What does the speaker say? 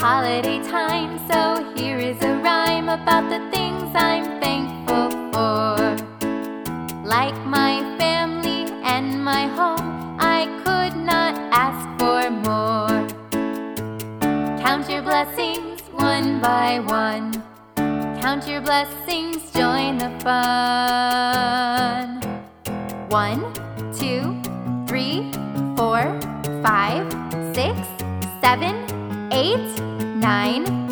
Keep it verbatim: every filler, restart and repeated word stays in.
holiday time, so here is a rhyme about the things I'm thankful for. Like my family and my home, I could not ask for more. Count your blessings one by one. Count your blessings, join the fun. One, two, three, four, five, six, seven, eight, nine,